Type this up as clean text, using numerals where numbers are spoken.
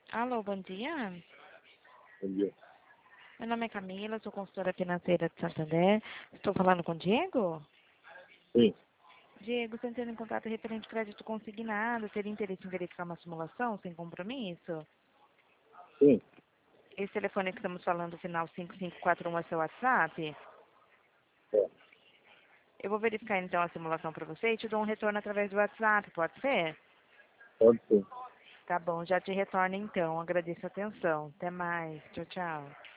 Alô, bom dia. Bom dia. Meu nome é Camila, sou consultora financeira de Santander. Estou falando com o Diego? Sim, Diego, estou entrando em contato referente ao crédito consignado. Teria interesse em verificar uma simulação sem compromisso? sim. Esse telefone que estamos falando, final 5541, é seu WhatsApp? É, Eu vou verificar então a simulação para você e te dou um retorno através do WhatsApp, pode ser? pode ser. Tá bom, já te retorno então. Agradeço a atenção. Até mais. Tchau, tchau.